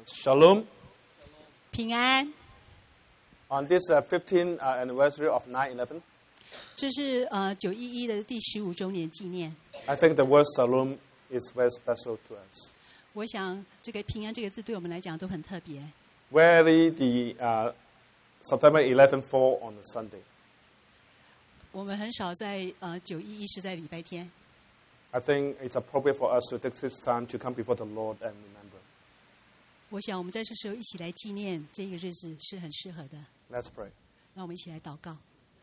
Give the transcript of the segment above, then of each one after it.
Shalom. 平安。 On this 15th anniversary of 9/11, 这是911的第15周年纪念。 I think the word Shalom is very special to us. 我想这个平安这个字对我们来讲都很特别。 Rarely the September 11th fall on a Sunday. 我们很少在911是在礼拜天。 I think it's appropriate for us to take this time to come before the Lord and remember. 我想我们在这时候一起来纪念这个日子是很适合的。 Let's pray. 让我们一起来祷告。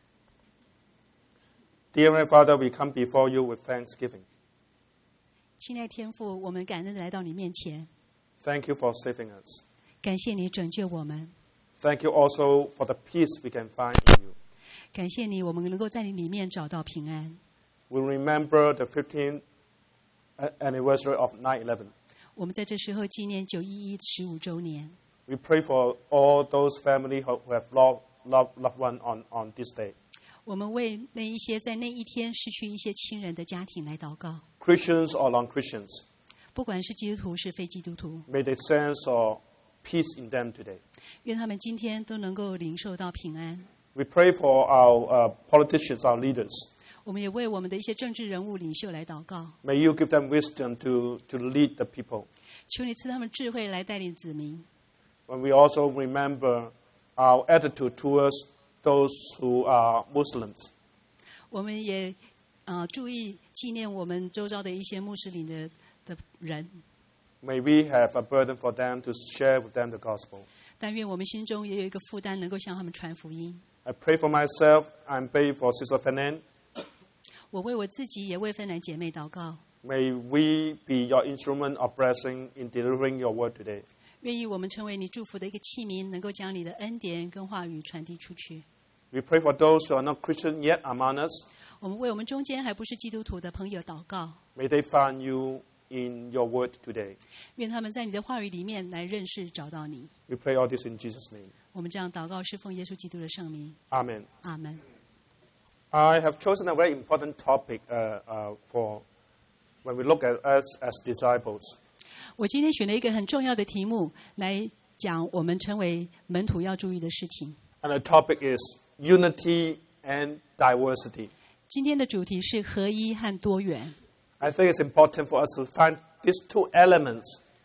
Dear Heavenly Father, we come before you with thanksgiving. 亲爱的天父，我们感恩的来到你面前， Thank you for saving us. 感谢你拯救我们， Thank you also for the peace we can find in you. 感谢你，我们能够在你里面找到平安。 We remember the 15th anniversary of 9/11. 我们在这时候纪念911 15周年。 We pray for all those families who have lost loved one on this day. 我们为那一些在那一天失去一些亲人的家庭来祷告， Christians or non-Christians, 不管是基督徒是非基督徒， may they sense of peace in them today. 愿他们今天都能够领受到平安。 We pray for our politicians, our leaders. 我们也为我们的一些政治人物领袖来祷告， May you give them wisdom to lead the people. 求你赐他们智慧来带领子民。 When we also remember our attitude towards those who are Muslims. 我们也注意纪念我们周遭的一些穆斯林的人， May we have a burden for them to share with them the gospel. 但愿我们心中也有一个负担，能够向他们传福音。 I pray for myself. I pray for Sister Fernand. 我为我自己也为芬兰姐妹祷告， May we be your instrument of blessing in delivering your word today. 愿意我们成为你祝福的一个器皿，能够将你的恩典跟话语传递出去。 We pray for those who are not Christian yet among us. 我们为我们中间还不是基督徒的朋友祷告， May they find you in your word today. 愿他们在你的话语里面来认识找到你。 We pray all this in Jesus' name. 我们这样祷告是奉耶稣基督的圣名， Amen. 阿门。 I have chosen a very important topic for when we look at us as disciples. 我今天选了一个很重要的题目来讲我们成为门徒要注意的事情。 And the topic is unity and diversity. 今天的主题是合一和多元。 I think it's important for us to find these two elements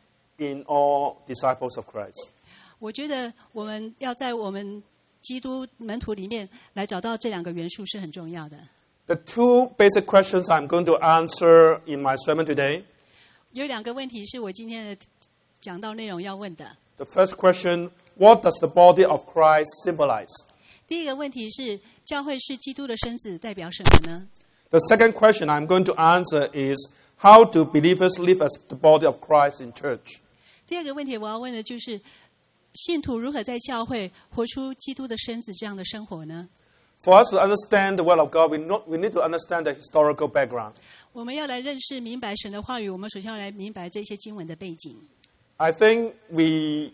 in all disciples of Christ. 我觉得我们要在我们基督门徒里面来找到这两个元素是很重要的。 The two basic questions I'm going to answer in my sermon today. 有两个问题是我今天的讲道内容要问的。 The first question, what does the body of Christ symbolize? 第一个问题是教会是基督的身子，代表什么呢？ The second question I'm going to answer is, how do believers live as the body of Christ in church? 第二个问题我要问的就是信徒如何在教会活出基督的身子这样的生活呢？ For us to understand the word of God, we need to understand the historical background. 我们要来认识明白神的话语，我们首先要来明白这些经文的背景。 I think we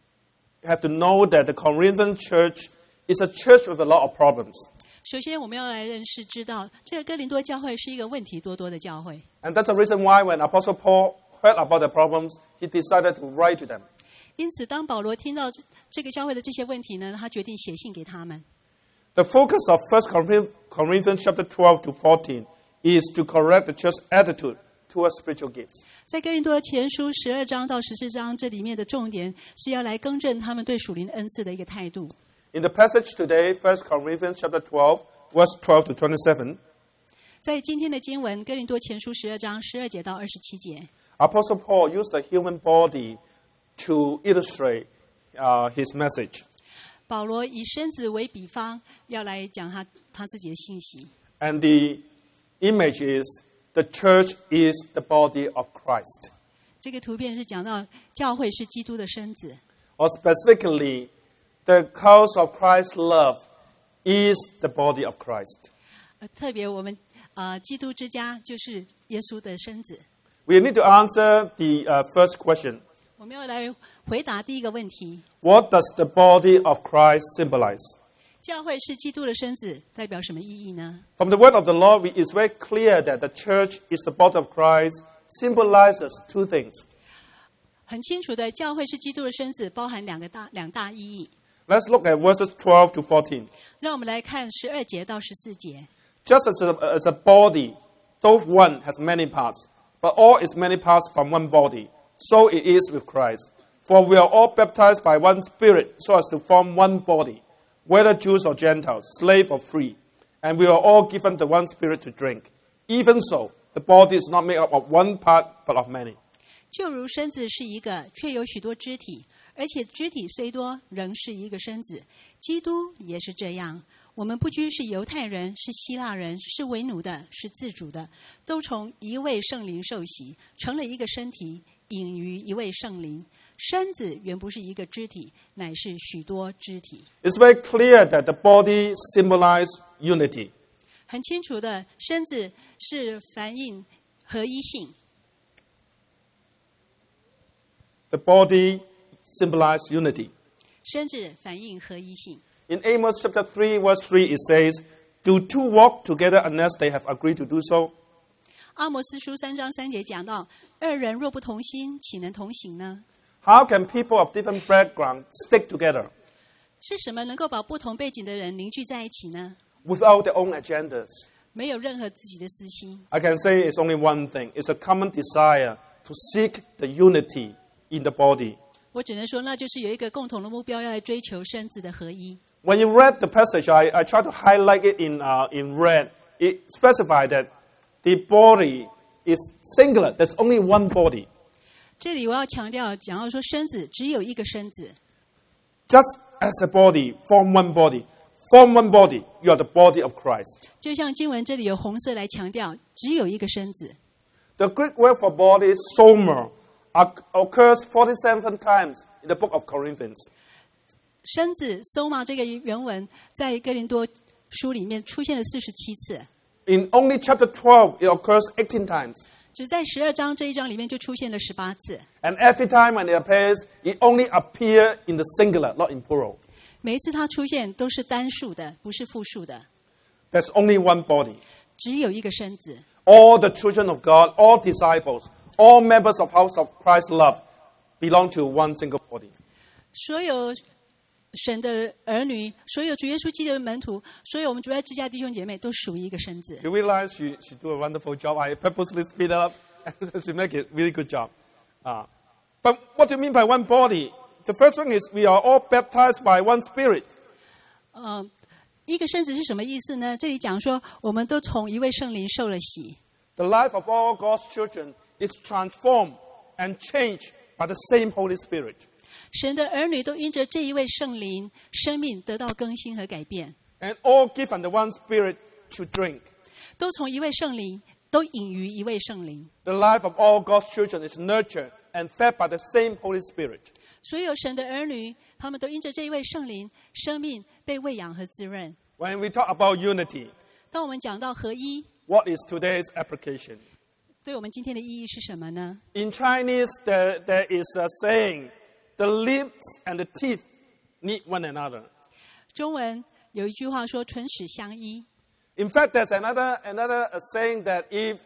have to know that the Corinthian church is a church with a lot of problems. 首先我们要来认识知道这个哥林多教会是一个问题多多的教会， And that's the reason why when Apostle Paul heard about the problems, he decided to write to them. 因此当保罗听到这个教会的这些问题呢，他决定写信给他们。 The focus of 1 Corinthians chapter 12 to 14 is to correct the church's attitude towards spiritual gifts. 在哥林多前书12章到14章，这里面的重点是要来更正他们对属灵恩赐的一个态度。 In the passage today, 1 Corinthians chapter 12, verse 12 to 27, 在今天的经文，哥林多前书12章12节到27节， Apostle Paul used the human body to illustrate his message. 保罗以身子为比方，要来讲他自己的信息。 And the image is the church is the body of Christ. 这个图片是讲到教会是基督的身子， Or specifically, the cause of Christ's love is the body of Christ. 特别我们基督之家就是耶稣的身子。 We need to answer the first question. 我们要来回答第一个问题： What does the body of Christ symbolize? 教会是基督的身子，代表什么意义呢？ From the word of the Lord, it's very clear that the church is the body of Christ symbolizes two things. 很清楚的，教会是基督的身子，包含两大意义。 Let's look at verses 12 to 14. 让我们来看12节到14节。 Just as a body, though one has many parts, but all its many parts from one body, so it is with Christ. For we are all baptized by one Spirit, so as to form one body, whether Jews or Gentiles, slave or free, and we are all given the one Spirit to drink. Even so, the body is not made up of one part, but of many. 就如身子是一个，却有许多肢体，而且肢体虽多，仍是一个身子。基督也是这样。我们不拘是犹太人，是希腊人，是为奴的，是自主的，都从一位圣灵受洗，成了一个身体，隐于一位圣灵。身子原不是一个肢体，乃是许多肢体。 It's very clear that the body symbolizes unity. 很清楚的，身子是反映合一性。 The body symbolizes unity. 身子反映合一性。 In Amos chapter 3, verse 3, it says, Do two walk together unless they have agreed to do so? 阿摩司书3章3节讲到，二人若不同心，岂能同行呢？ How can people of different backgrounds stick together 是什么能够把不同背景的人凝聚在一起呢？ without their own agendas? 没有任何自己的私心。 I can say it's only one thing. It's a common desire to seek the unity in the body. 我只能说，那就是有一个共同的目标，要来追求身子的合一。 When you read the passage, I try to highlight it in red. It specifies that the body is singular. There's only one body. 这里我要强调，讲到说身子只有一个身子， Just as a body, form one body. Form one body. You are the body of Christ. 就像经文这里有红色来强调，只有一个身子。 The Greek word for body is soma. Occurs 47 times in the book of Corinthians. 身子 soma 这个原文在哥林多书里面出现了47次， In only chapter 12, it occurs 18 times. 只在12章这一章里面就出现了18次。 And every time when it appears, it only appears in the singular, not in plural. 每一次它出现都是单数的，不是复数的， There's only one body. 只有一个身子。 All the children of God, all disciples, all members of House of Christ love belong to one single body. 所有神的儿女，所有主耶稣基督的门徒，所有我们主爱之家弟兄姐妹，都属于一个身子。 You realize she do a wonderful job. I purposely speed it up and she make it really good job. But what do you mean by one body? The first thing is we are all baptized by one Spirit. 一个身子是什么意思呢？这里讲说，我们都从一位圣灵受了洗。 The life of all God's children is transformed and changed by the same Holy Spirit. 神的儿女都因着这一位圣灵，生命得到更新和改变， And all given the one Spirit to drink. 都从一位圣灵，都隐于一位圣灵。 The life of all God's children is nurtured and fed by the same Holy Spirit. 所有神的儿女，他们都因着这一位圣灵，生命被喂养和滋润。 When we talk about unity, 当我们讲到合一， what is today's application? 对我们今天的意义是什么呢？ In Chinese, there is a saying, the lips and the teeth need one another. 中文有一句话说“唇齿相依 In fact, there's another saying that if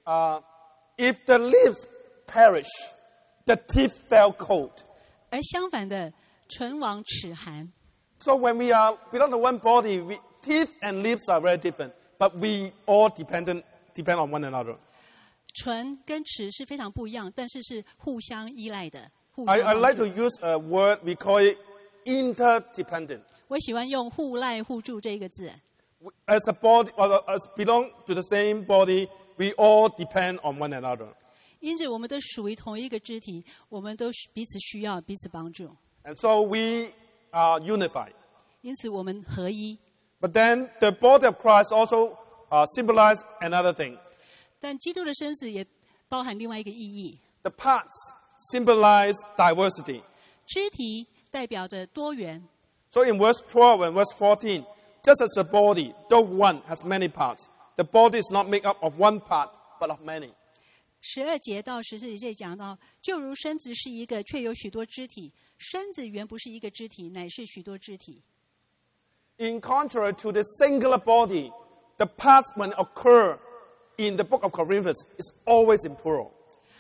the lips perish, the teeth fell cold. ”， 而相反的，唇亡齿寒。 So when we are belong to one body, teeth and lips are very different, but we all depend on one another. 唇跟齿是非常不一样，但是是互相依赖的。互 I 相 like 帮 to 助 use a word, we call it interdependent. 我喜欢用互赖互助这一个字。 As a body, as belong to the same body, we all depend on one another. 因此，我们都属于同一个肢体，我们都彼此需要，彼此帮助。 And so we are unified. 因此，我们合一。 But then the body of Christ also symbolizes another thing. 但基督的身子也包含另外一个意义， The parts symbolize diversity. 肢体代表着多元。 So in verse 12 and verse 14, just as a body, though one has many parts, the body is not made up of one part, but of many. 12节到14节讲到，就如身子是一个，却有许多肢体；身子原不是一个肢体，乃是许多肢体。 In contrary to the singular body, the parts when occur in the book of Corinthians is always in plural.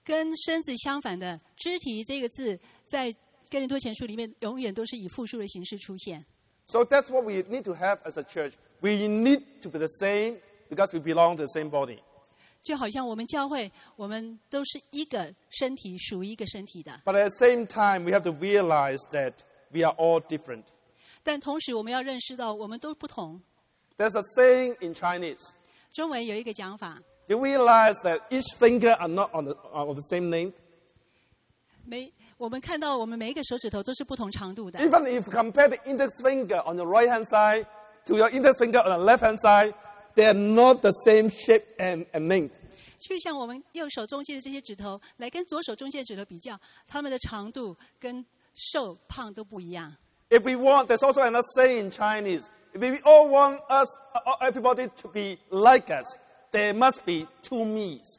跟身子相反的肢体这个字，在哥林多前书里面永远都是以复数的形式出现。 So that's what we need to have as a church. We need to be the same because we belong to the same body. 就好像我们教会，我们都是一个身体，属于一个身体的。 But at the same time, we have to realize that we are all different. 但同时，我们要认识到，我们都不同。 There's a saying in Chinese. 中文有一个讲法， You realize that each finger are not on the same length. 我们看到我们每一个手指头都是不同长度的。 Even if you compare the index finger on the right hand side to your index finger on the left hand side, they are not the same shape and length. 就像我们右手中间的这些指头，来跟左手中间的指头比较，它们的长度跟瘦胖都不一样。 If we want, there's also another saying in Chinese. If we all want everybody to be like us, there must be two me's.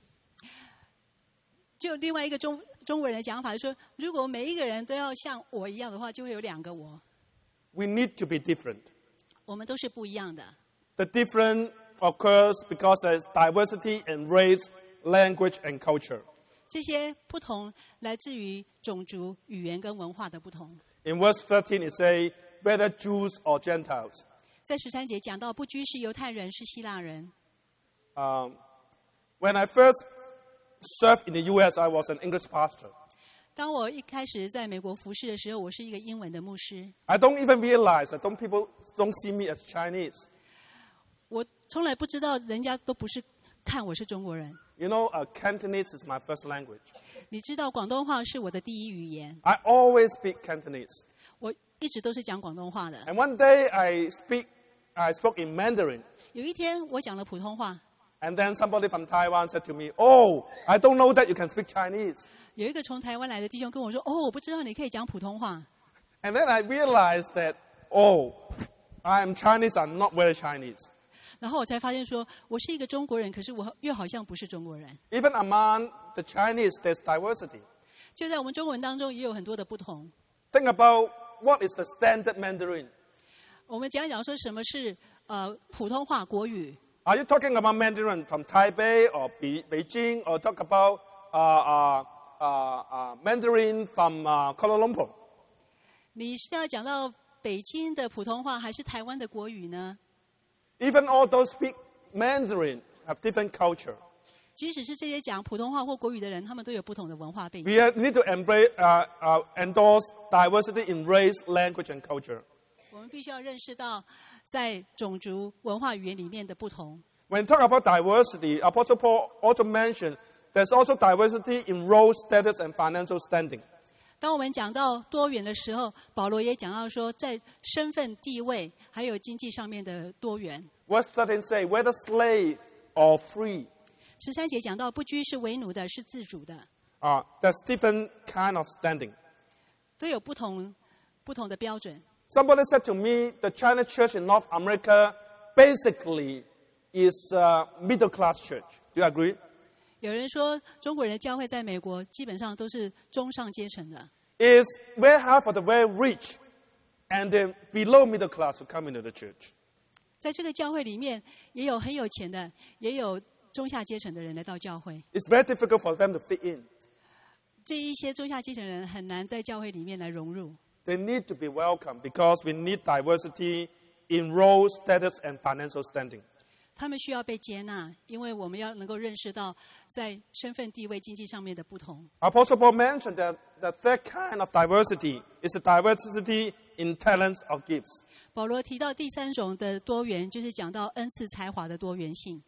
就另外一个中国人的讲法，就是说，如果每一个人都要像我一样的话，就会有两个我。 We need to be different. 我们都是不一样的。 The different occurs because there's diversity in race, language, and culture. 这些不同来自于种族、语言跟文化的不同。 In verse 13, it says, whether Jews or Gentiles. 在13节讲到，不拘是犹太人，是希腊人。 When I first served in the U.S., I was an English pastor. 当我一开始在美国服侍的时候，我是一个英文的牧师。 I don't even realize that people don't see me as Chinese. 我从来不知道人家都不是看我是中国人。 You know, Cantonese is my first language. 你知道广东话是我的第一语言， I always speak Cantonese. 我一直都是讲广东话的。 And one day I spoke in Mandarin. 有一天我讲了普通话， And then somebody from Taiwan said to me, oh, I don't know that you can speak Chinese. 有一个从台湾来的弟兄跟我说：“哦，我不知道你可以讲普通话。” And then I realized that, oh, I am Chinese, I'm not very Chinese. 然后我才发现说，我是一个中国人，可是我又好像不是中国人。 Even among the Chinese, there's diversity. 就在我们中文当中，也有很多的不同。 Think about what is the standard Mandarin. 我们讲说什么是普通话国语。 Are you talking about Mandarin from Taipei or Beijing, or talk about Mandarin from Kuala Lumpur? 你是要讲到北京的普通话，还是台湾的国语呢？ Even all those speak Mandarin have different culture. 即使是这些讲普通话或国语的人，他们都有不同的文化背景。 We need to endorse diversity in race, language, and culture. 我们必须要认识到，在种族、文化、语言里面的不同。 When you talk about diversity, Apostle Paul also mentioned there's also diversity in role, status, and financial standing. 当我们讲到多元的时候，保罗也讲到说，在身份、地位还有经济上面的多元。 Verse 13 say, whether slave or free. 13节讲到，不拘是为奴的，是自主的， There's different kind of standing. 都有不同的标准。 Somebody said to me, the China church in North America basically is a middle-class church. Do you agree? 有人说，中国人的教会在美国基本上都是中上阶层的， It's very hard for the very rich and the below middle class to come into the church. 在这个教会里面，也有很有钱的，也有中下阶层的人来到教会。 It's very difficult for them to fit in. 这一些中下阶层的人很难在教会里面来融入。 They need to be welcome because we need diversity in role, status, and financial standing. 他们需要被接纳，因为我们要能够认识到在身份、地位、经济上面的不同。 Apostle Paul mentioned that the third kind of diversity is the diversity in talents or gifts. 保罗提到第三种的多元，就是讲到恩赐才华的多元性。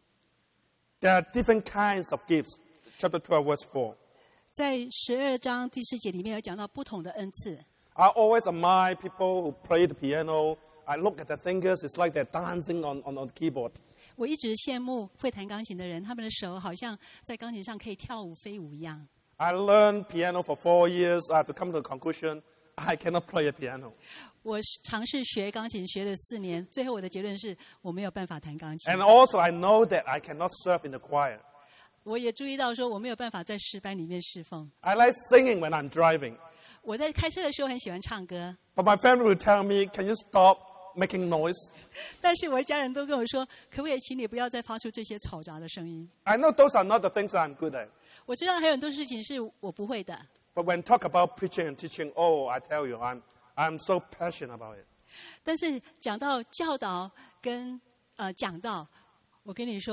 There are different kinds of gifts. Chapter 12, verse 4. 在12章第4节里面有讲到不同的恩赐。 I always admire people who play the piano. I look at their fingers, it's like they're dancing on the keyboard. 我一直羡慕会弹钢琴的人，他们的手好像在钢琴上可以跳舞飞舞一样。 I learned piano for 4 years. I have to come to the conclusion, I cannot play a piano. 我尝试学钢琴，学了4年，最后我的结论是我没有办法弹钢琴。 And also I know that I cannot serve in the choir. 我也注意到说我没有办法在诗班里面侍奉。 I like singing when I'm driving. 我在开车的时候很喜欢唱歌， But my family will tell me, can you stop making noise. 但是我的家人都跟我说，可不可以请你不要再发出这些嘈杂的声音？ I know those are not the things that I'm good at. 我知道还有很多事情是我不会的， But when talk about preaching and teaching, oh, I tell you, I'm so passionate about it. 但是讲到教导跟讲道，我跟你说，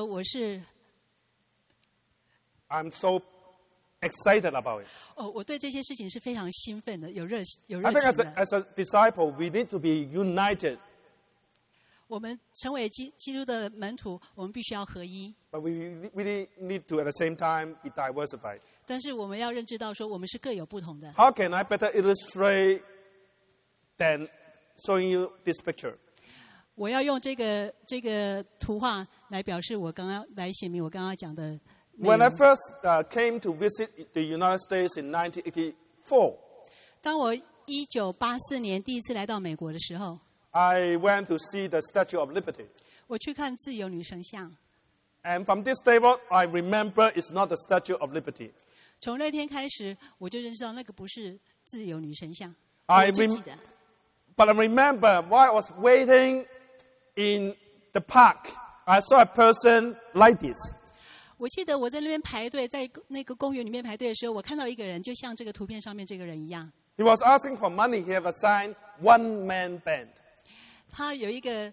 I'm so excited about it. 我对这些事情是非常兴奋的，有热 I 情 think 的。 as a disciple, we need to be united, 我们成为基督的门徒，我们必须要合一。 but we really need to at the same time be diversified. 但是我们要认知到说，我们是各有不同的。 How can I better illustrate than showing you this picture? 我要用这个图画来表示来写明我刚刚讲的内 When I 容。 first came to visit the United States in 1984, 当我1984年第一次来到美国的时候， I went to see the Statue of Liberty. 我去看自由女神像。 And from this day on, I remember it's not the Statue of Liberty. 从那天开始，我就认识到那个不是自由女神像。 I 我就记得， But I remember while I was waiting in the park, I saw a person like this. 我记得我在那边排队，在那个公园里面排队的时候，我看到一个人，就像这个图片上面这个人一样。 He was asking for money. He had a sign, one-man band. 他有一个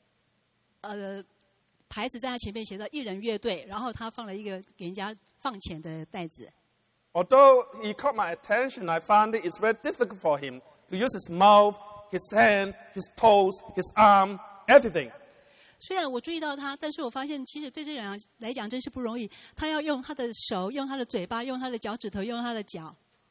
牌子在他前面写到一人乐队，然后他放了一个给人家放钱的袋子。 Although he caught my attention, I found it's very difficult for him to use his mouth, his hand, his toes, his arm, everything. 虽然我注意到他，但是我发现其实对这个人来讲真是不容易。他要用他的手，用他的嘴巴，用他的脚趾头，用他的脚。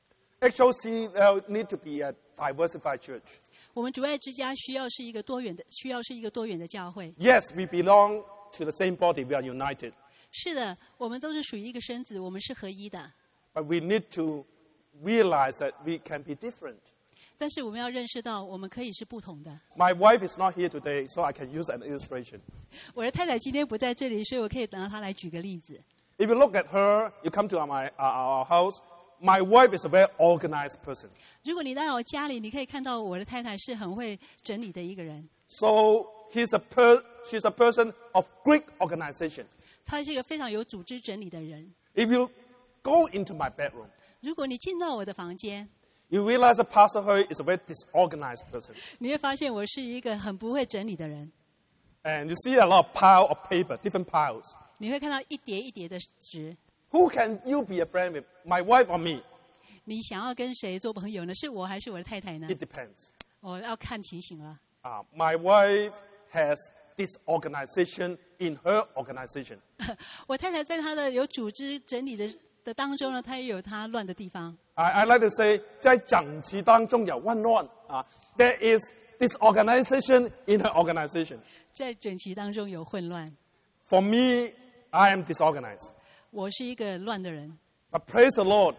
HOC need to be a diversified church. 我们主爱之家需要是一个多元的教会。 Yes, we belong to the same body. We are united. 是的，我们都是属于一个身子，我们是合一的。 But we need to realize that we can be different. 但是我们要认识到，我们可以是不同的。 My wife is not here today, so I can use an illustration. 我的太太今天不在这里，所以我可以拿她来举个例子。 If you look at her, you come to our house, my wife is a very organized person. 如果你来我家里，你可以看到我的太太是很会整理的一个人。 So she's a person of great organization. 她是一个非常有组织整理的人。 If you go into my bedroom, 如果你进到我的房间， you realize that Pastor Hui is a very disorganized person. 你会发现我是一个很不会整理的人。 And you see a lot of pile of paper, different piles. 你会看到一叠一叠的纸。 Who can you be a friend with, my wife or me? 你想要跟谁做朋友呢？是我还是我的太太呢？ It depends. 我要看情形了。 My wife has disorganization in her organization. 我太太在她的有组织整理的当中呢，她也有她乱的地方。 I like to say, 在整齐当中有混乱. There is disorganization in her organization. 在整齐当中有混乱。 For me, I am disorganized. 我是一个乱的人。 But praise the Lord.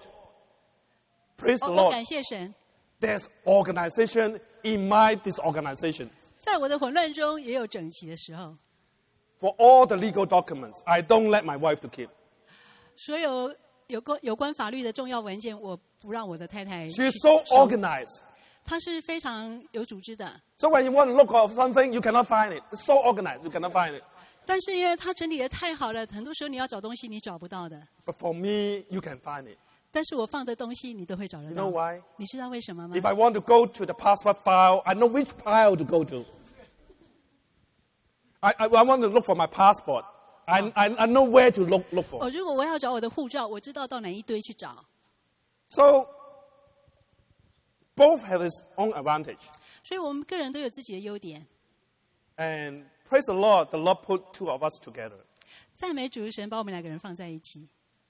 Praise the 我 Lord. 感谢神， There's organization in my disorganization. 在我的混乱中也有整齐的时候。 For all the legal documents, I don't let my wife to keep. 所有有关法律的重要文件，我不让我的太太 She's 去 so 收。 organized. 她是非常有组织的， So when you want to look for something, you cannot find it. It's so organized, you cannot find it. 但是因为她整理的太好了，很多时候你要找东西你找不到的。 But for me, you can find it. 但是我放的东西你都会找得 You 到。 know why? 你知道为什么吗？ If I want to go to the passport file, I know which pile to go to. I want to look for my passport. I know where to look for. 如果我要找我的护照，我知道到哪一堆去找。 So both have its own advantage. 所以我们个人都有自己的优点。 And praise the Lord put two of us together. 赞美主，神把我们两个人放在一起。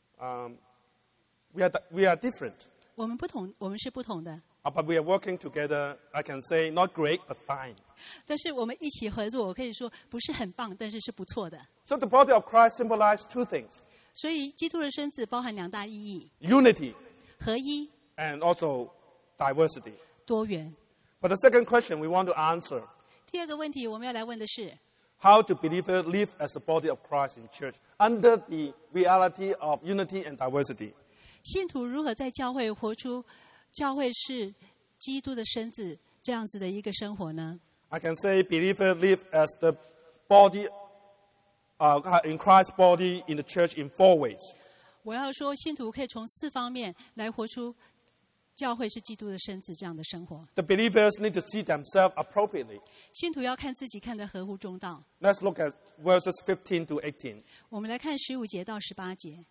We are different, 我们不同，我们是不同的， but we are working together. I can say not great, but fine. 但是我们一起合作，我可以说不是很棒，但是是不错的。 So the body of Christ symbolizes two things: 所以基督的身子包含两大意义： unity 合一、 and also diversity. 多元。 But the second question we want to answer: 第二个问题，我们要来问的是， how do believers live as the body of Christ in church under the reality of unity and diversity? 信徒如何在教会活出教会是基督的身子这样子的一个生活呢？ I can say believers live as the body, in Christ's body in the church in 4 ways. 我要说，信徒可以从4方面来活出教会是基督的身子这样的生活。 The believers need to see themselves appropriately. 信徒要看自己看得合乎中道。 Let's look at verses 15 to 18. 我们来看15节到18节。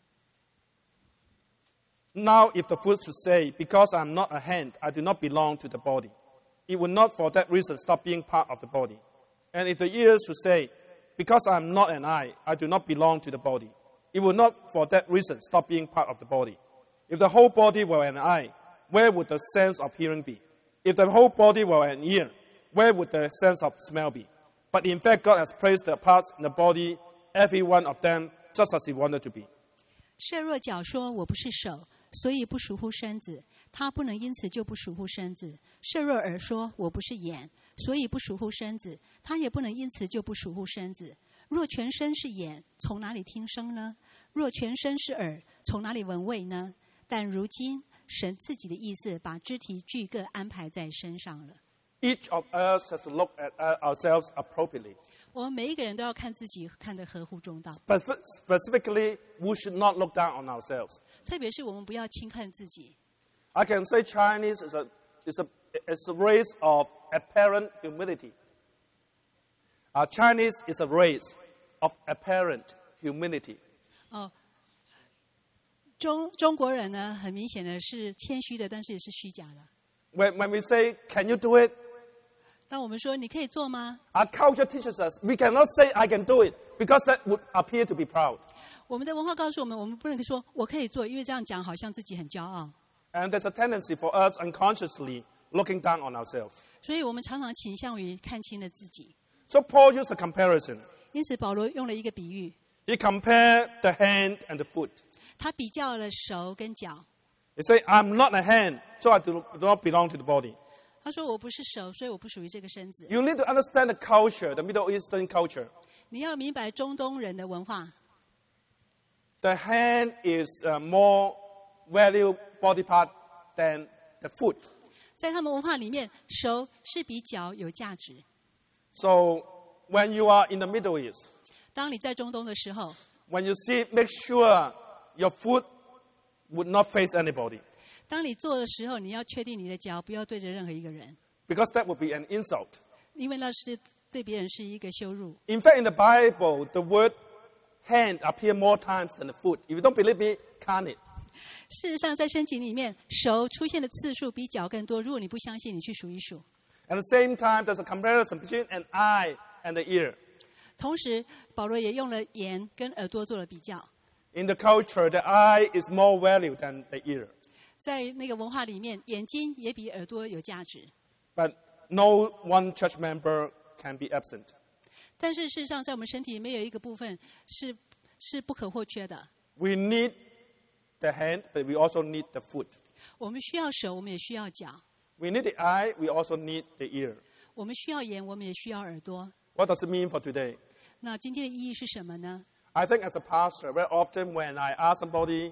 Now, if the foot should say, because I am not a hand, I do not belong to the body, it would not for that reason stop being part of the body. And if the ear should say, because I am not an eye, I do not belong to the body, it would not for that reason stop being part of the body. If the whole body were an eye, where would the sense of hearing be? If the whole body were an ear, where would the sense of smell be? But in fact, God has placed the parts in the body, every one of them, just as He wanted to be. 设若脚说我不是手，所以不属乎身子，他不能因此就不属乎身子。设若耳说我不是眼，所以不属乎身子，他也不能因此就不属乎身子。若全身是眼，从哪里听声呢？若全身是耳，从哪里闻味呢？但如今神自己的意思，把肢体俱各安排在身上了。 Each of us has to look at ourselves appropriately. 我们每一个人都要看自己，看得合乎中道。 Specifically, we should not look down on ourselves. 特别是我们不要轻看自己。 I can say Chinese is a race of apparent humility. Chinese is a race of apparent humility. 中国人呢，很明显的是谦虚的，但是也是虚假的。 When we say, can you do it? 当我们说你可以做吗？ Our culture teaches us we cannot say I can do it because that would appear to be proud. 我们的文化告诉我们，我们不能说我可以做，因为这样讲好像自己很骄傲。 And there's a tendency for us unconsciously looking down on ourselves. 所以我们常常倾向于看清了自己。 So Paul used a comparison. 因此保罗用了一个比喻， He compared the hand and the foot. 他比较了手跟脚。 He said, I'm not a hand, so I do not belong to the body. 他说我不是手，所以我不属于这个身子。 You need to understand the culture, the Middle Eastern culture. 你要明白中东人的文化， The hand is a more valued body part than the foot. 在他们文化里面，手是比脚有价值。 So when you are in the Middle East, 当你在中东的时候， when you see, make sure your foot would not face anybody, 当你做的时候，你要确定你的脚不要对着任何一个人， because that would be an insult. 因为那是对别人是一个羞辱。 In fact, in the Bible, the word hand appears more times than the foot. If you don't believe me, count it. 事实上，在圣经里面，手出现的次数比脚更多。如果你不相信，你去数一数。 At the same time, there's a comparison between an eye and the ear. 同时，保罗也用了眼跟耳朵做了比较。 In the culture, the eye is more valued than the ear. 在那个文化里面，眼睛也比耳朵有价值。 But no one church member can be absent. 但是事实上，在我们身体里面有一个部分是不可或缺的。 We need the hand, but we also need the foot. 我们需要手，我们也需要脚。 We need the eye, we also need the ear. 我们需要眼，我们也需要耳朵。 What does it mean for today? 那今天的意义是什么呢？ I think as a pastor, very often when I ask somebody,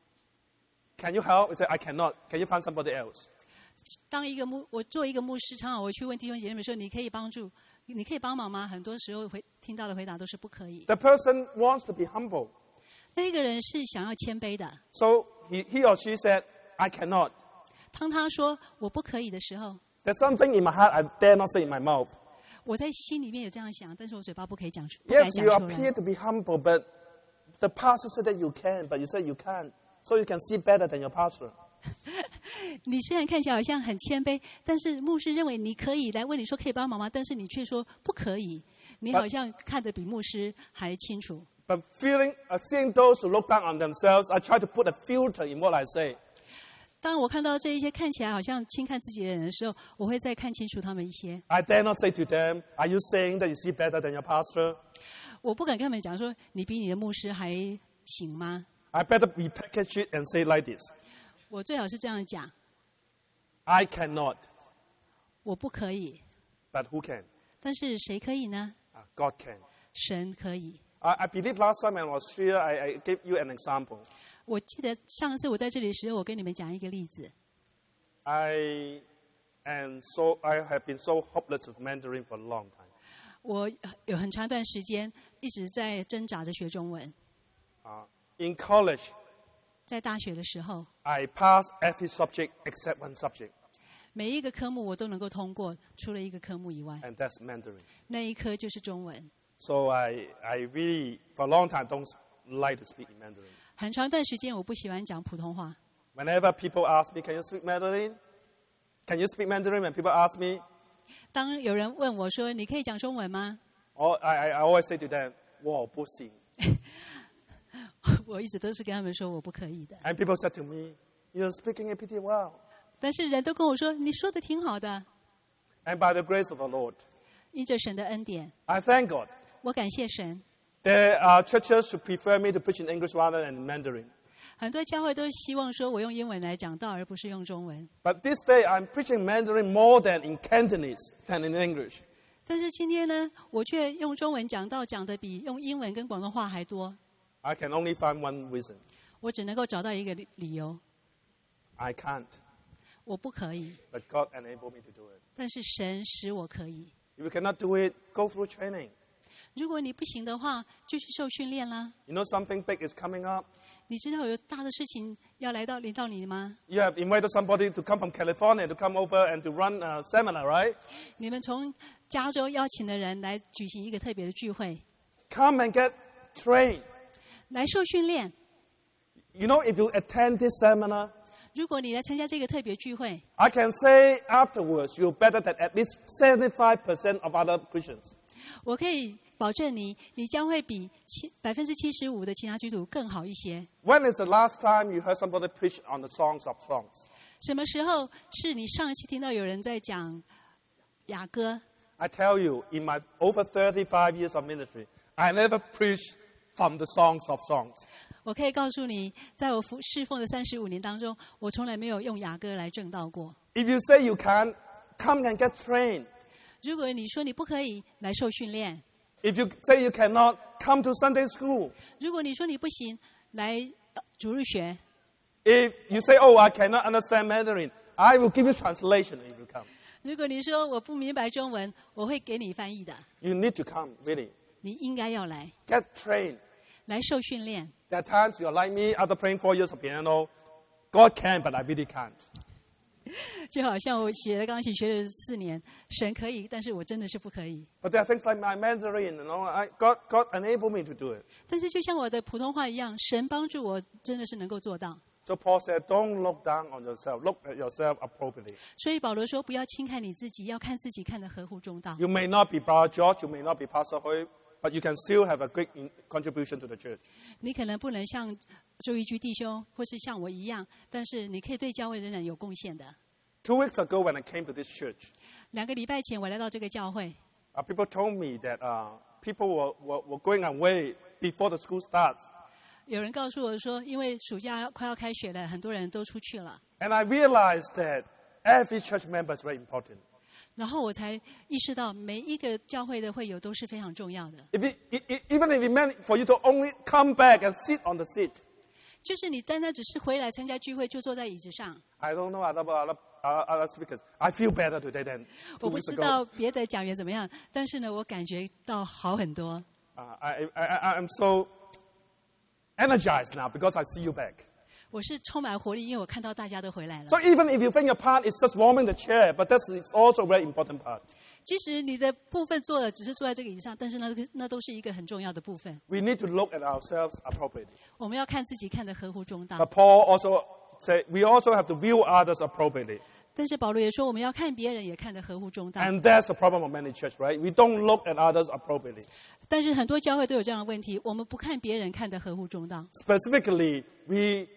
can you help? I say, I cannot. Can you find somebody else? 我做一个牧师，常常我去问弟兄姐妹说：“你可以帮忙吗？”很多时候听到的回答都是不可以。 The person wants to be humble. 那个人是想要谦卑的。 So he or she said, I cannot. 当他说我不可以的时候， There's something in my heart I dare not say in my mouth. 我在心里面有这样想，但是我嘴巴不敢讲出来。 Yes, you appear to be humble, but the pastor said that you can, but you said you can't. So you can see better than your pastor. 你虽然看起来好像很谦卑，但是牧师认为你可以来问你说可以帮忙吗？但是你却说不可以，你好像看得比牧师还清楚。 But seeing those who look down on themselves, I try to put a filter in what I say. 当我看到这一些看起来好像轻看自己的人的时候，我会再看清楚他们一些。 I dare not say to them, are you saying that you see better than your pastor? 我不敢跟他们讲说你比你的牧师还行吗？ I better repackage it and say like this. 我最好是这样讲， I cannot, 我不可以， but who can? 但是谁可以呢？ God can. 神可以。 I believe last time I was here, I gave you an example. 我记得上次我在这里的时候，我跟你们讲一个例子。 I And so I have been so hopeless with Mandarin for a long time. 我有很长一段时间一直在挣扎着学中文。 In college, 在大学的时候， I passed every subject except one subject, 每一个科目我都能够通过，除了一个科目以外， and that's Mandarin. 那一科就是中文。 So I really, for a long time, don't like to speak in Mandarin. 很长一段时间我不喜欢讲普通话。 Whenever people ask me, can you speak Mandarin? Can you speak Mandarin? When people ask me, 当有人问我说：“你可以讲中文吗 I always say to them, 我不行。” 我一直都是跟他们说我不可以的。 And people said to me, you're speaking it pretty well. 但是人都跟我说：“你说的挺好的。 And by the grace of the Lord, ” 因着神的恩典， I thank God. 我感谢神。 There are churches who prefer me to preach in English rather than in Mandarin. 很多教会都希望说我用英文来讲道，而不是用中文。 But this day, I'm preaching Mandarin more than in Cantonese than in English. 但是今天呢，我却用中文讲道，讲的比用英文跟广东话还多。 I can only find one reason. 我只能够找到一个理由， I can't. 我不可以。 But God enabled me to do it. 但是神使我可以。 If you cannot do it, go through training. 如果你不行的话，就去受训练啦。 You know something big is coming up? 你知道有大的事情要临到你吗？ You have invited somebody to come from California to come over and to run a seminar, right? 你们从加州邀请的人来举行一个特别的聚会， Come and get trained. 来受训练。 You know, if you attend this seminar, 如果你来参加这个特别聚会， I can say afterwards you're better than at least 75% of other Christians. 我可以保证你将会比75%的其他基督徒更好一些。 When is the last time you heard somebody preach on the songs of songs? 什么时候是你上一期听到有人在讲雅歌？ I tell you, in my over 35 years of ministry, I never preached from the songs of songs. 我可以告诉你，在我侍奉的35年当中，我从来没有用雅歌来证道过。 If you say you can't, come and get trained. 如果你说你不可以，来受训练； If you say you cannot, come to Sunday school. 如果你说你不行，来主日学； If you say, oh, I cannot understand Mandarin, I will give you translation if you come. 如果你说我不明白中文，我会给你翻译的。 You need to come, really. 你应该要来， Get trained. 来受训练。 There are times you're like me, after playing 4 years of piano, God can, but I really can't. 就好像我学了钢琴学了4年，神可以，但是我真的是不可以。 But there are things like my Mandarin, God enabled me to do it. 但是就像我的普通话一样，神帮助我，真的是能够做到。 So Paul said, don't look down on yourself. Look at yourself appropriately. 所以保罗说，不要轻看你自己，要看自己看得合乎中道。 You may not be Brother George, you may not be Pastor Hui, but you can still have a great contribution to the church. 你可能不能像周一居弟兄，或是像我一样，但是你可以对教会仍然有贡献的。 2 weeks ago when I came to this church, 2个礼拜前，我来到这个教会， people told me that people were going away before the school starts. 有人告诉我说，因为暑假快要开学了，很多人都出去了。 And I realized that every church member is very important. 然后我才意识到，每一个教会的会友都是非常重要的。 Even if it meant for you to only come back and sit on the seat, 就是你单单只是回来参加聚会，就坐在椅子上。 I don't know other speakers. I feel better today than 2 我不 weeks 知 ago. 道别的讲员怎么样，但是呢，我感觉到好很多。 I'm so energized now because I see you back. 我是充满活力，因为我看到大家都回来了。 So even if you think your part is just warming the chair, but that is also a very important part. 即使你的部分做的只是坐在这个椅子上，但是那都是一个很重要的部分。 We need to look at ourselves appropriately. 我们要看自己看得合乎中道。 But Paul also said we also have to view others appropriately. 但是保罗也说，我们要看别人也看得合乎中道。 And that's the problem of many churches, right? We don't look at others appropriately. 但是很多教会都有这样的问题，我们不看别人看得合乎中道。 Specifically, we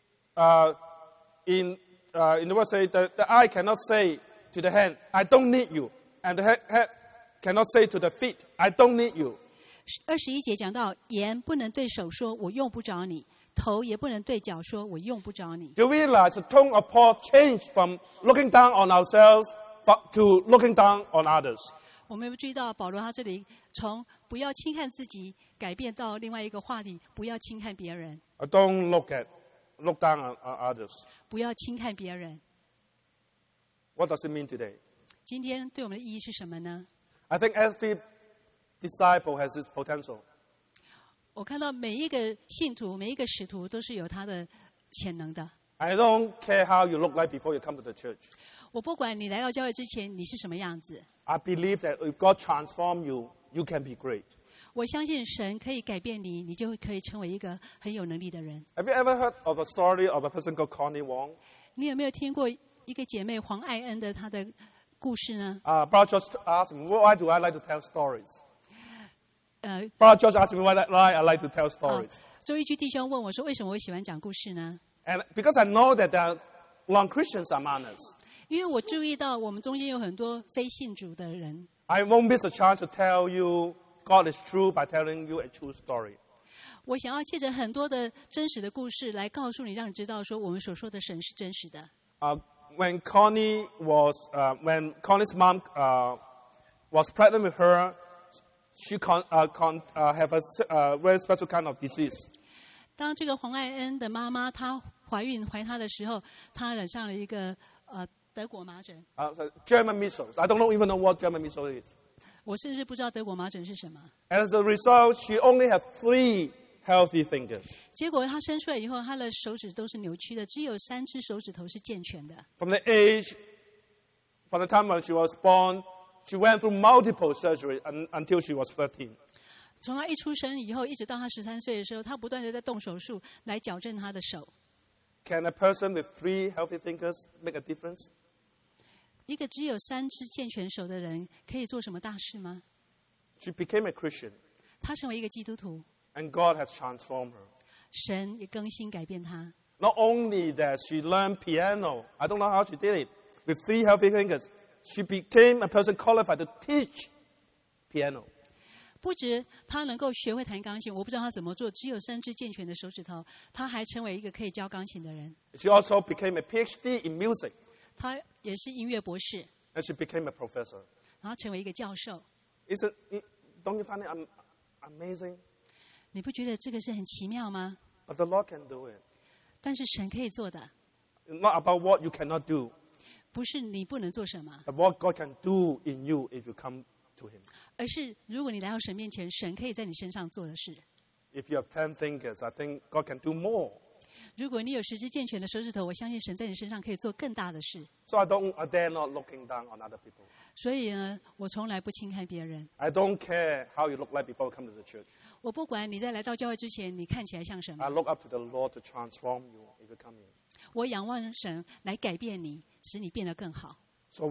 in the word say the eye cannot say to the hand, I don't need you. And the head cannot say to the feet, I don't need you. 21节讲到，眼不能对手说我用不着你，头也不能对脚说我用不着你。 You realize the tone of Paul changed from looking down on ourselves to looking down on others. 我们有注意到保罗他这里从不要轻看自己，改变到另外一个话题，不要轻看别人， Don't look down on others. 不要轻看别人。 What does it mean today? 今天对我们的意义是什么呢？ I think every disciple has its potential. 我看到每一个信徒、每一个使徒都是有他的潜能的。 I don't care how you look like before you come to the church. 我不管你来到教会之前你是什么样子， I believe that if God transforms you, you can be great. 我相信神可以改变你，你就可以成为一个很有能力的人。 Have you ever heard of a story of a person called Connie Wong? 你有没有听过一个姐妹黄爱恩的她的故事呢？ Brother George asked me, why do I like to tell stories? 呃， Brother George asked me why I like to tell stories. 周一居弟兄问我说：“为什么我喜欢讲故事呢？” And because I know that there are non-Christians among us, 因为我注意到我们中间有很多非信主的人， I won't miss a chance to tell you God is true by telling you a true story. 我想要借着很多的真实的故事来告诉你，让你知道说我们所说的神是真实的。 When Connie's mom was pregnant with her, she have a very special kind of disease. 当这个黄爱恩的妈妈她怀她的时候，她染上了一个德国麻疹。 So German measles. I don't even know what German measles is. 我甚至不知道德国麻疹是什么。 As a result, she only had 3 healthy fingers. 结果她生出来以后，她的手指都是扭曲的，只有3只手指头是健全的。 From the time when she was born, she went through multiple surgeries until she was 13. 从她一出生以后，一直到她13岁的时候，她不断的在动手术来矫正她的手。 Can a person with 3 healthy fingers make a difference? 一个只有3只健全手的人，可以做什么大事吗？ She became a Christian, 他成为一个基督徒， and God has transformed her. 神也更新改变他。 Not only that, she learned piano. I don't know how she did it. With 3 healthy fingers, she became a person qualified to teach piano. 不止他能够学会弹钢琴，我不知道他怎么做，只有3只健全的手指头，他还成为一个可以教钢琴的人。 She also became a PhD in music, 他也是音乐博士， and she became a professor. 然后成为一个教授。 Don't you find it amazing? 你不觉得这个是很奇妙吗？ But the Lord can do it. 但是神可以做的， Not about what you cannot do, 不是你不能做什么， but what God can do in you if you come to Him. 而是如果你来到神面前，神可以在你身上做的事。 If you have 10 fingers, I think God can do more. 如果你有10只健全的手指头，我相信神在你身上可以做更大的事。 So I dare not looking down on other people. 所以呢，我从来不轻看别人。 I don't care how you look like before you come to the church. 我不管你在来到教会之前，你看起来像什 I 么， look up to the Lord to transform you if you come in. 我仰望神来改变你，使你变得更好。 So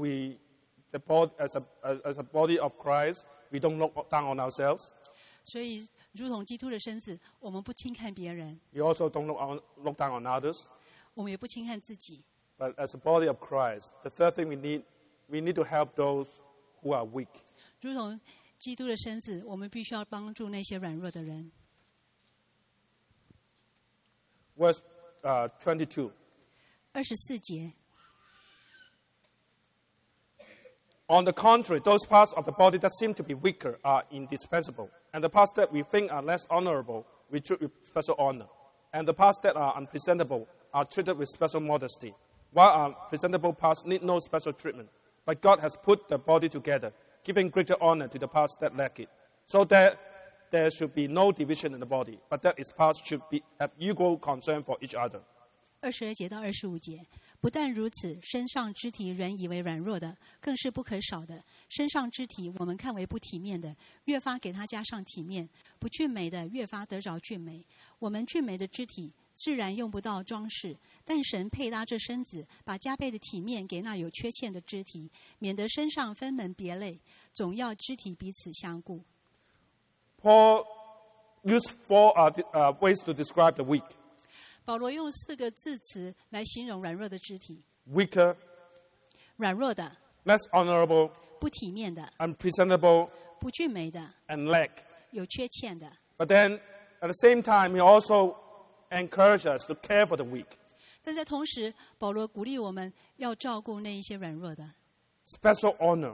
as a body of Christ, we don't look down on ourselves. 所以，如同基督的身子，我们不轻看别人， We also don't look down on others. 我们也不轻看自己。 But as a body of Christ, the third thing we need to help those who are weak. 如同基督的身子，我们必须要帮助那些软弱的人。 Verse 22. 24节， On the contrary, those parts of the body that seem to be weaker are indispensable, and the parts that we think are less honorable we treat with special honor, and the parts that are unpresentable are treated with special modesty, while our presentable parts need no special treatment. But God has put the body together, giving greater honor to the parts that lack it, so that there should be no division in the body, but that its parts should have equal concern for each other. 22节到25节，不但如此，身上肢体人以为软弱的，更是不可少的。身上肢体我们看为不体面的，越发给它加上体面；不俊美的，越发得着俊美。我们俊美的肢体自然用不到装饰，但神配搭这身子，把加倍的体面给那有缺陷的肢体，免得身上分门别类，总要肢体彼此相顾。 Paul used 4 ways to describe the weak. 保罗用4个字词来形容软弱的肢体： Weaker, 软弱的、 less honorable, 不体面的、 unpresentable, 不俊美的、 and lack. 有缺陷的。 But then, at the same time, he also encouraged us to care for the weak. 但在同时，保罗鼓励我们要照顾那一些软弱的， Special honor,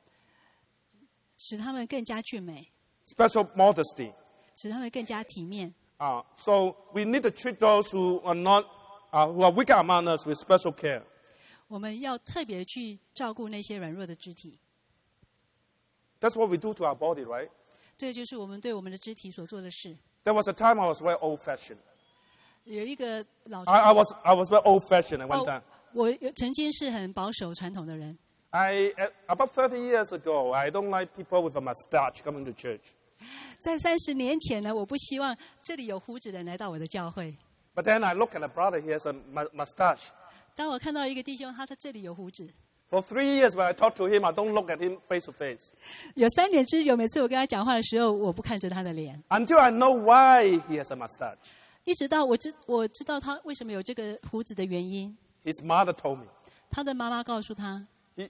使他们更加俊美， special modesty. 使他们更加体面。 So we need to treat those who are weaker among us with special care. 我们要特别去照顾那些软弱的肢体。 That's what we do to our body, right? 这就是我们对我们的肢体所做的事。 There was a time I was very old-fashioned. 有一个老 I was very old-fashioned at one time. 我曾经是很保守传统的人。 About 30 years ago, I don't like people with a mustache coming to church. 在30年前呢，我不希望这里有胡子的人来到我的教会。 But then I look at a brother, he has a mustache. 当我看到一个弟兄，他这里有胡子。 For 3 years when I talk to him, I don't look at him face to face. 有3年之久，每次我跟他讲话的时候，我不看着他的脸。 Until I know why he has a mustache. 一直到我知道他为什么有这个胡子的原因。 His mother told me. 他的妈妈告诉他。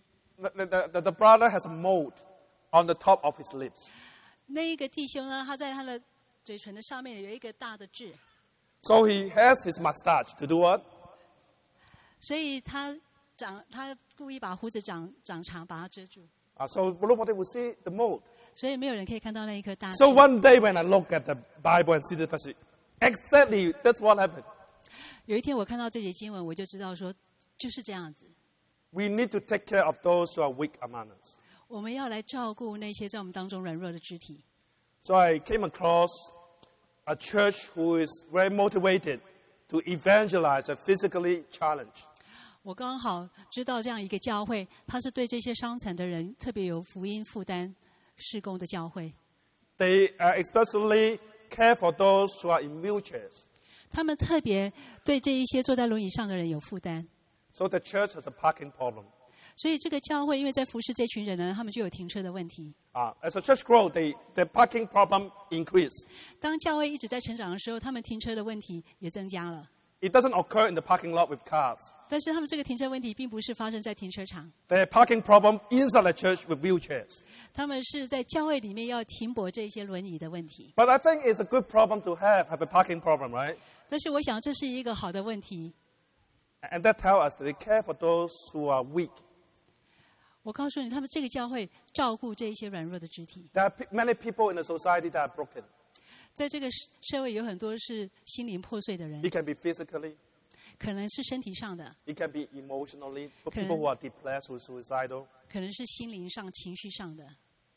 The brother has a mold on the top of his lips. 那一个弟兄呢，他在他的嘴唇的上面有一个大的痣。 So he has his mustache to do what? 所以他故意把胡子长长，把它遮住。 So nobody will see the mold. 所以没有人可以看到那一颗大痣。 So one day when I look at the Bible and see the passage, exactly that's what happened. 有一天我看到这节经文，我就知道说就是这样子。 We need to take care of those who are weak among us. 我们要来照顾那些在我们当中软弱的肢体。 So I came across a church who is very motivated to evangelize the physically challenged. 我刚好知道这样一个教会，它是对这些伤残的人特别有福音负担事工的教会。 They especially care for those who are in wheelchairs. 他们特别对这一些坐在轮椅上的人有负担。 So the church has a parking problem. 所以这个教会因为在服侍这群人呢，他们就有停车的问题。 As the church grows, the parking problem increase. 当教会一直在成长的时候，他们停车的问题也增加了。 It doesn't occur in the parking lot with cars. 但是他们这个停车问题并不是发生在停车场。 The parking problem inside the church with wheelchairs. 他们是在教会里面要停泊这些轮椅的问题。 But I think it's a good problem to have a parking problem, right? 但是我想这是一个好的问题。 And that tells us that they care for those who are weak. 我告诉你，他们这个教会照顾这一些软弱的肢体。 There are many people in the society that are broken. 在这个社会有很多是心灵破碎的人。 It can be physically. 可能是身体上的。 It can be emotionally. For people who are depressed or suicidal. 可能是心灵上、情绪上的。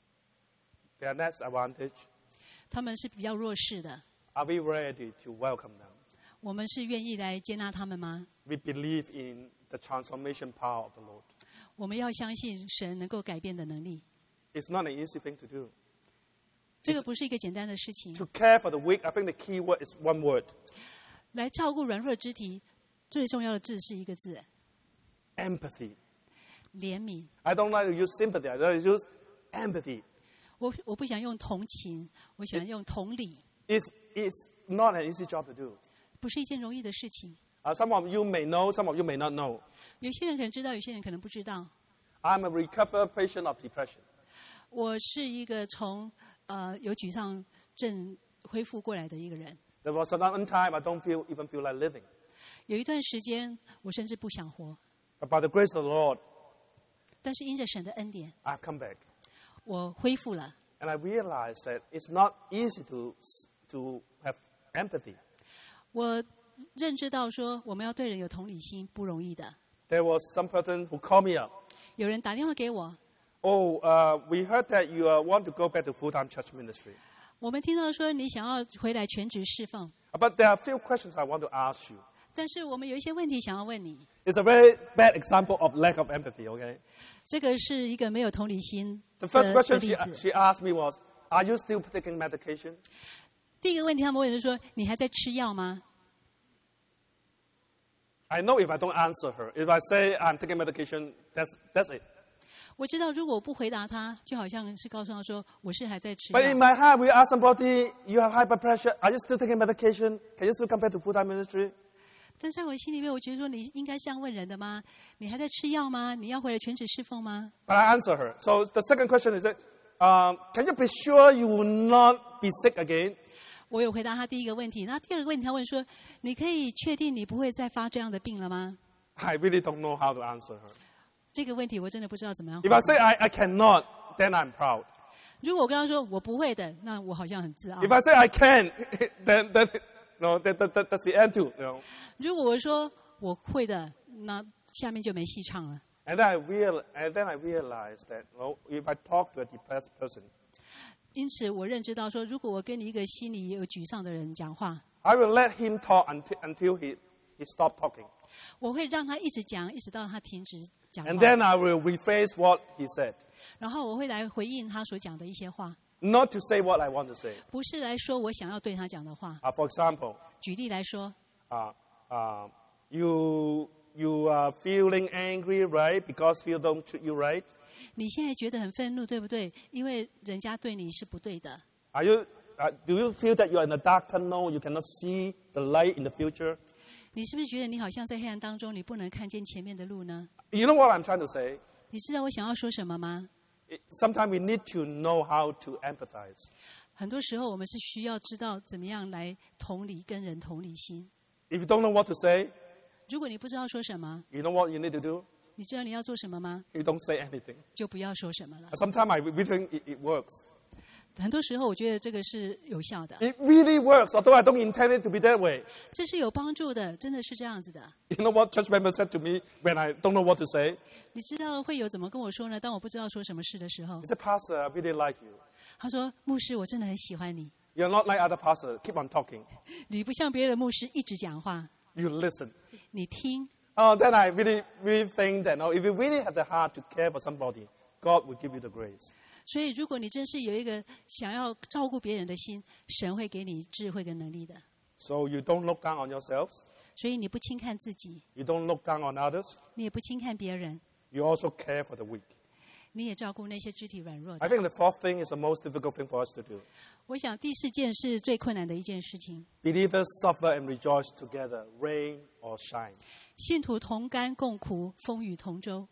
They are disadvantaged. 他们是比较弱势的。 Are we ready to welcome them? 我们是愿意来接纳他们吗？ We believe in the transformation power of the Lord. 我们要相信神能够改变的能力。 It's not an easy thing to do. 这个不是一个简单的事情。 To care for the weak, I think the key word is one word. 来照顾软弱肢体，最重要的字是一个字。 Empathy. 怜悯。 I don't like to use sympathy. I like to use empathy. 我不想用同情，我喜欢用同理。 It's not an easy job to do. 不是一件容易的事情。 Some of you may know, some of you may not know. 有些人可能知道，有些人可能不知道。 I'm a recovered patient of depression. 我是一个从有沮丧症恢复过来的一个人。 There was another time I don't even feel like living. 有一段时间，我甚至不想活。 But by the grace of the Lord, 但是因着神的恩典， I've come back. 我恢复了。 And I realized that it's not easy to have empathy. 我认知到说，我们要对人有同理心不容易的。 There was some person who called me up. 有人打电话给我。 We heard that you want to go back to full-time church ministry. 我们听到说你想要回来全职侍奉。 But there are a few questions I want to ask you. 但是我们有一些问题想要问你。 It's a very bad example of lack of empathy, okay? 这个是一个没有同理心的 The first question 例子。 she asked me was, are you still taking medication? 第一个问题他们问的是说，你还在吃药吗？ I know if I don't answer her, if I say I'm taking medication, that's it. 我知道如果我不回答他，就好像是告诉他说我是还在吃 But in 药。 my heart, we ask somebody, you have high blood pressure, are you still taking medication? Can you still come back to full-time ministry? 但在我心里面，我觉得说你应该这样问人的吗？你还在吃药吗？你要回来全职侍奉吗？ But I answer her. So the second question is, can you be sure you will not be sick again? 我有回答他第一个问题。那第二个问题，他问说：“你可以确定你不会再发这样的病了吗 I really don't know how to answer her. ？” 这个问题我真的不知道怎么样回 If 答。 I say I cannot, then I'm proud. 如果我跟他说我不会的，那我好像很自傲。 If I say I can, then no, that's the end too. You know? 如果我说我会的，那下面就没戏唱了。 And then I realized that if I talk to a depressed person, 因此，我认知到说，如果我跟你一个心里有沮丧的人讲话， I will let him talk until he stopped talking. 我会让他一直讲，一直到他停止讲 And 话， then I will rephrase what he said. 然后我会来回应他所讲的一些话， Not to say what I want to say. 不是来说我想要对他讲的话。 For example, 举例来说， you are feeling angry, right? Because people don't treat you right. 你现在觉得很愤怒，对不对？因为人家对你是不对的。 Do you feel that you are in a dark tunnel? You cannot see the light in the future? 你是不是觉得你好像在黑暗当中，你不能看见前面的路呢？ You know what I'm trying to say? 你知道我想要说什么吗？ Sometimes we need to know how to empathize. 很多时候我们是需要知道怎么样来同理，跟人同理心。 If you don't know what to say, 如果你不知道说什么， you know what you need to do? 你知道你要做什么吗？ You don't say anything. 就不要说什么了。 Sometimes I really think it works. 很多时候我觉得这个是有效的， It really works, although I don't intend it to be that way. 这是有帮助的，真的是这样子的。 You know what church members said to me when I don't know what to say? 你知道会有怎么跟我说呢？当我不知道说什么事的时候 He，said, Pastor, I really like you. 他说：“牧师，我真的很喜欢你， You're not like other pastors. Keep on talking. 你不像别的牧师一直讲话， You listen. 你听。” Then I really think that if you really have the heart to care for somebody, God will give you the grace. 所以，如果你真是有一个想要照顾别人的心，神会给你智慧跟能力的。 So you don't look down on yourselves. 所以你不轻看自己， You don't look down on others. 你也不轻看别人， You also care for the weak. 你也照顾那些肢体软弱 I 的。 think the fourth thing is the most difficult thing for us to do. 我想第四件是最困难的一件事情。 Believers suffer and rejoice together, rain or shine. 信徒同甘共苦，风雨同舟。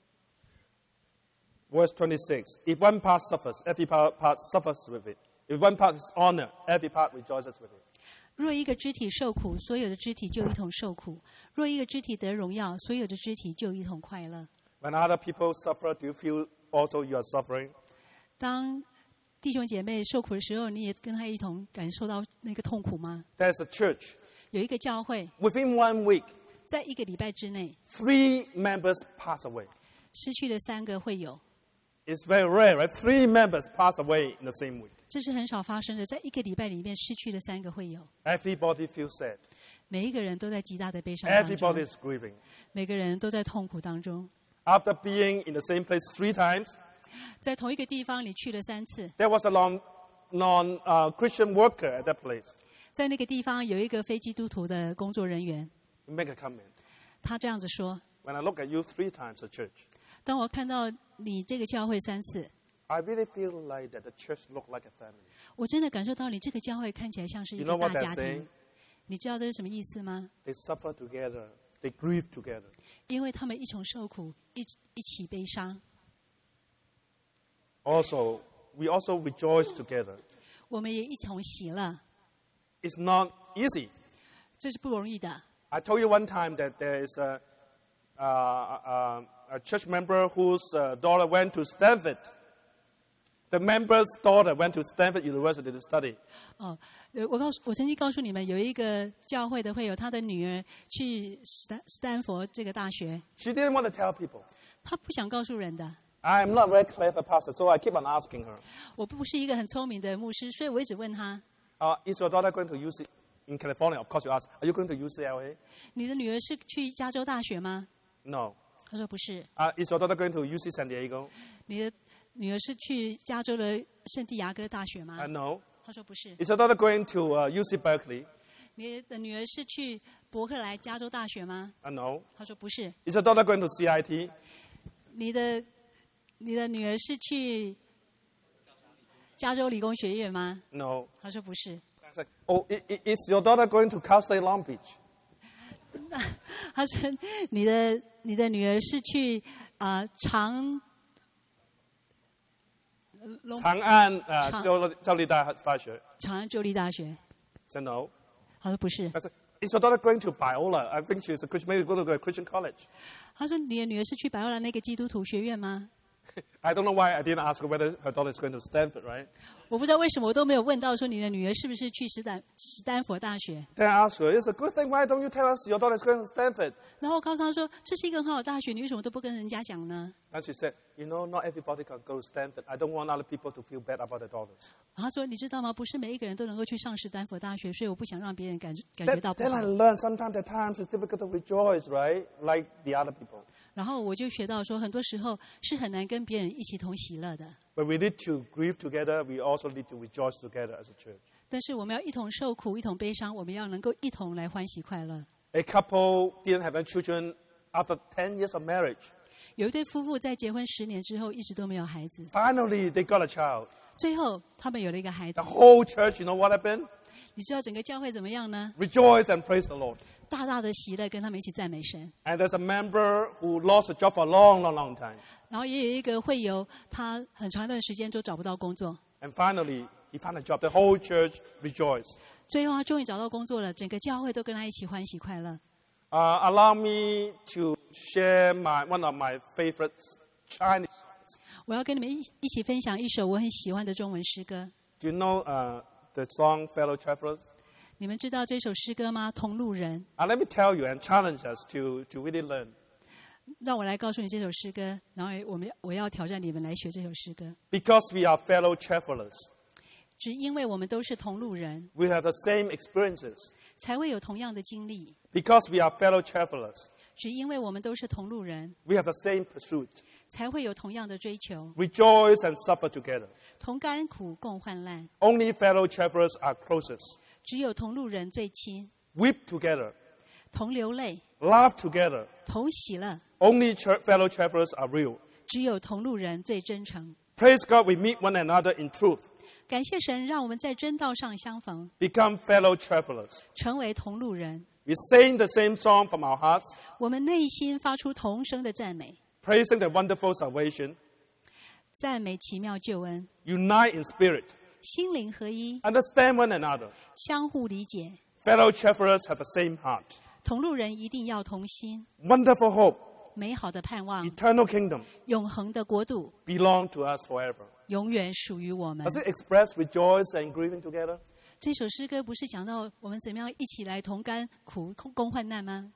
Verse 26. If one part suffers, every part suffers with it. If one part is honored, every part rejoices with it. 若一个肢体受苦，所有的肢体就一同受苦；若一个肢体得荣耀，所有的肢体就一同快乐。 When other people suffer, do you feel also you are suffering? 当弟兄姐妹受苦的时候，你也跟他一同感受到那个痛苦吗？ There's a church. 有一个教会， Within 1 week, 在一个礼拜之内 3 members pass away. 失去了3个会友， It's very rare, right? 3 members pass away in the same week. 这是很少发生的。在一个礼拜里面失去了3个会友， Everybody feels sad. 每一个人都在极大的悲伤当 Everybody 中， is grieving. 每个人都在痛苦当中。 After being in the same place 3 times, 在同一个地方，你去了3次， there was a non-Christian worker at that place. 在那个地方有一个非基督徒的工作人员， He make a comment. 他这样子说 When I look at you 3 times at church, 当我看到你这个教会3次， I really feel like that the church look like a family. 我真的感受到你这个教会看起来像是一 You 个 know 大 what they're 家庭 saying?。 你知道这是什么意思吗？ They suffer together. They grieve together. 因为他们一同受苦，一起悲伤。 Also, we also rejoice together. 我们也一同喜乐， It's not easy. 这是不容易的。 I told you one time that there is a church member whose daughter went to Stanford. The member's daughter went to Stanford University to study. 我曾经告诉你们，有一个教会的会友，他的女儿去斯坦福这个大学， She didn't want to tell people. 他不想告诉人的。 I'm not very clever pastor, so I keep on asking her. 我不是一个很聪明的牧师，所以我一直问他： Is your daughter going to UC in California? Of course, you ask. Are you going to UCLA? 你的女儿是去加州大学吗？ No. 他说不是。 Is your daughter going to UC San Diego? 你的女儿是去加州的圣地亚哥大学吗？ No. 他说不是。 Is your daughter going to UC Berkeley? 你的女儿是去伯克莱加州大学吗？ No. 他说不是。 Is your daughter going to CIT? 你的女儿是去加州理工学院吗？ No. 他说不是。 I said, is your daughter going to Cal State Long Beach? 他说你的女儿是去长安长州立大学。 长安州立大学。 I said no. 他说不是。 I said, is your daughter going to Biola? I think she's a Christian. Maybe go to a Christian college. 他说你的女儿是去百欧兰那个基督徒学院吗？ I don't know why I didn't ask her whether her daughter is going to Stanford, right? 我不知道为什么我都没有问到说你的女儿是不是去斯坦福大学。 Then I asked her, it's a good thing. Why don't you tell us your daughter is going to Stanford? 然后我告诉她说这是一个很好的大学，你为什么都不跟人家讲呢？ And she said, not everybody can go to Stanford. I don't want other people to feel bad about their daughters. 她说你知道吗？不是每一个人都能够去上斯坦福大学，所以我不想让别人感觉到不 Then 好 I。learned sometimes at times it's difficult to rejoice, right? Like the other people. 然后我就学到说，很多时候是很难跟别人一起同喜乐的。 But we need to grieve together. We also need to rejoice together as a church. 但是我们要一同受苦，一同悲伤，我们要能够一同来欢喜快乐。 A couple didn't have any children after 10 years of marriage. 有一对夫妇在结婚10年之后，一直都没有孩子， Finally, they got a child. 最后他们有了一个孩子 The。whole church, what happened? 你知道整个教会怎么样呢？ Rejoice and praise the Lord. 大大的喜乐，跟他们一起赞美神。 And there's a member who lost a job for a long, long, long time. 然后也有一个会友，他很长一段时间都找不到工作， And finally, he found a job. The whole church rejoiced. 最后他终于找到工作了，整个教会都跟他一起欢喜快乐。 Allow me to share one of my favorite Chinese songs. 我要跟你们一起分享一首我很喜欢的中文诗歌。 Do you know the song Fellow Travelers? 你们知道这首诗歌吗？同路人。 Let me tell you and challenge us to really learn. 让我来告诉你这首诗歌，然后我要挑战你们来学这首诗歌。 Because we are fellow travelers, 只因为我们都是同路人， we have the same experiences. 才会有同样的经历。 Because we are fellow travelers, 只因为我们都是同路人， we have the same pursuit. 才会有同样的追求。 Rejoice and suffer together. 同甘苦共患难， Only fellow travelers are closest. 只有同路人最亲。 Weep together. 同流泪， Laugh together. 同喜乐， Only fellow travelers are real. 只有同路人最真诚。 Praise God, we meet one another in truth. 感谢神，让我们在真道上相逢， Become fellow travelers. 成为同路人。 We sing the same song from our hearts, 我们内心发出同声的赞美， praising the wonderful salvation. 赞美奇妙救恩， Unite in spirit. 心灵合一， Understand one another. 相互理解。 Fellow travelers have the same heart. 同路人一定要同心， Wonderful hope. 美好的盼望， Eternal kingdom. 永恒的国度， Belong to us forever. 永远属于我们。 Does it express rejoice and grieving together? 这首诗歌不是讲到我们怎么样一起来同甘苦共患难吗？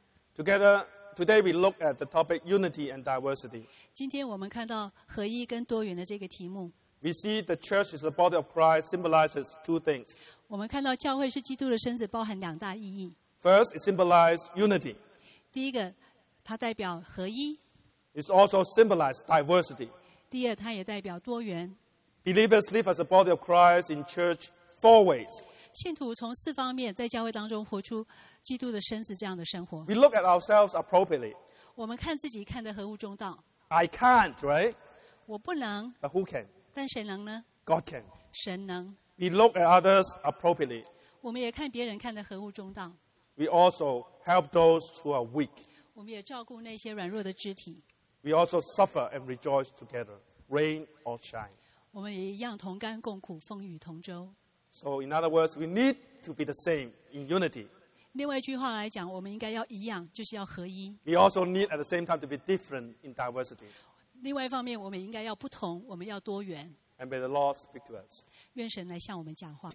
Today we look at the topic unity and diversity. 今天我们看到合一跟多元的这个题目， We see the church is the body of Christ symbolizes two things. 我们看到教会是基督的身子，包含2大意义。 First, it symbolizes unity. 第一个，它代表合一； It also symbolizes diversity. 第二，它也代表多元。 Believers live as the body of Christ in church 4 ways. 信徒从4方面在教会当中活出基督的身子这样的生活。 We look at ourselves appropriately. 我们看自己看得合乎中道。 I can't, right? 我不能， But who can? 但谁能呢？ God can. 神能。 We look at others appropriately. 我们也看别人看得合乎中道。 We also help those who are weak. 我们也照顾那些软弱的肢体。 We also suffer and rejoice together, rain or shine. 我们也一样同甘共苦，风雨同舟。 So in other words, we need to be the same in unity. 另外一句话来讲，我们应该要一样，就是要合一。 We also need at the same time to be different in diversity. 另外一方面，我们应该要不同，我们要多元。 And may the Lord speak to us. 愿神来向我们讲话。